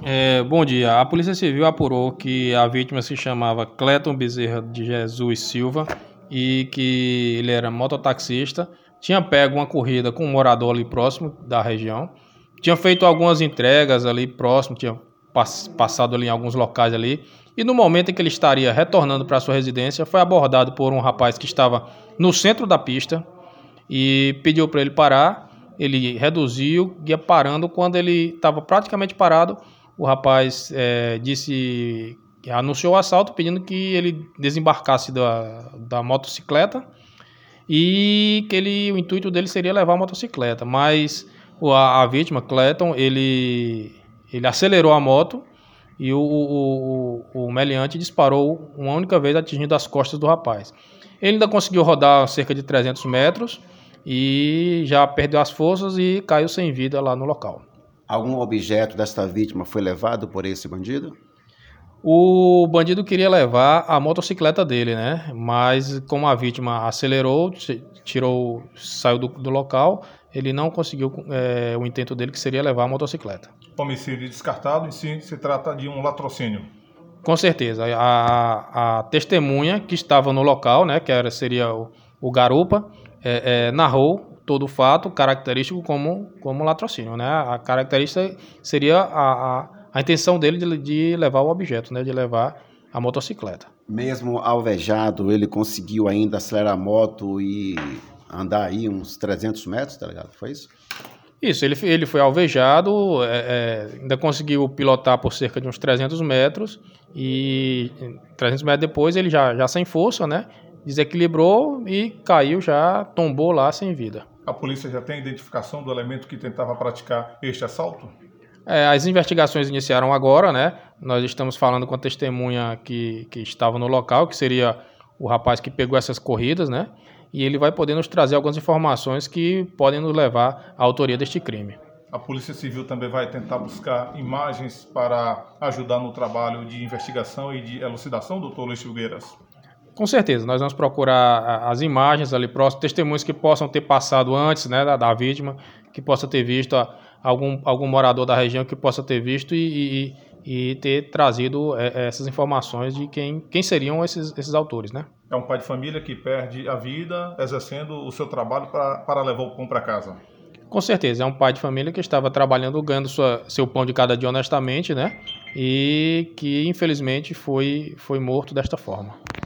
Bom dia. A Polícia Civil apurou que a vítima se chamava Cleton Bezerra de Jesus Silva e que ele era mototaxista, tinha pego uma corrida com um morador ali próximo da região, tinha feito algumas entregas ali próximo, tinha passado ali em alguns locais ali, e no momento em que ele estaria retornando para sua residência, foi abordado por um rapaz que estava no centro da pista e pediu para ele parar. Ele reduziu, ia parando. Quando ele estava praticamente parado, o rapaz anunciou o assalto, pedindo que ele desembarcasse da motocicleta e que o intuito dele seria levar a motocicleta. Mas a vítima, Cleton, ele acelerou a moto e o meliante disparou uma única vez, atingindo as costas do rapaz. Ele ainda conseguiu rodar cerca de 300 metros e já perdeu as forças e caiu sem vida lá no local. Algum objeto desta vítima foi levado por esse bandido? O bandido queria levar a motocicleta dele, né? Mas como a vítima acelerou, saiu do local, ele não conseguiu o intento dele, que seria levar a motocicleta. Homicídio descartado, em si se trata de um latrocínio. Com certeza. A testemunha que estava no local, né, seria o garupa, narrou todo o fato característico como latrocínio, né? A característica seria a intenção dele de levar o objeto, né, de levar a motocicleta. Mesmo alvejado, ele conseguiu ainda acelerar a moto e andar aí uns 300 metros, tá ligado? Foi isso? Isso, ele foi alvejado, ainda conseguiu pilotar por cerca de uns 300 metros e 300 metros depois ele já sem força, né? Desequilibrou e caiu, já tombou lá sem vida. A polícia já tem identificação do elemento que tentava praticar este assalto? As investigações iniciaram agora, né? Nós estamos falando com a testemunha que estava no local, que seria o rapaz que pegou essas corridas, né? E ele vai poder nos trazer algumas informações que podem nos levar à autoria deste crime. A Polícia Civil também vai tentar buscar imagens para ajudar no trabalho de investigação e de elucidação, doutor Luiz Filgueiras? Com certeza, nós vamos procurar as imagens ali próximas, testemunhos que possam ter passado antes, né, da vítima, que possa ter visto algum morador da região que possa ter visto e ter trazido essas informações de quem seriam esses autores, né? É um pai de família que perde a vida exercendo o seu trabalho para levar o pão para casa. Com certeza, é um pai de família que estava trabalhando, ganhando seu pão de cada dia honestamente, né? E que infelizmente foi morto desta forma.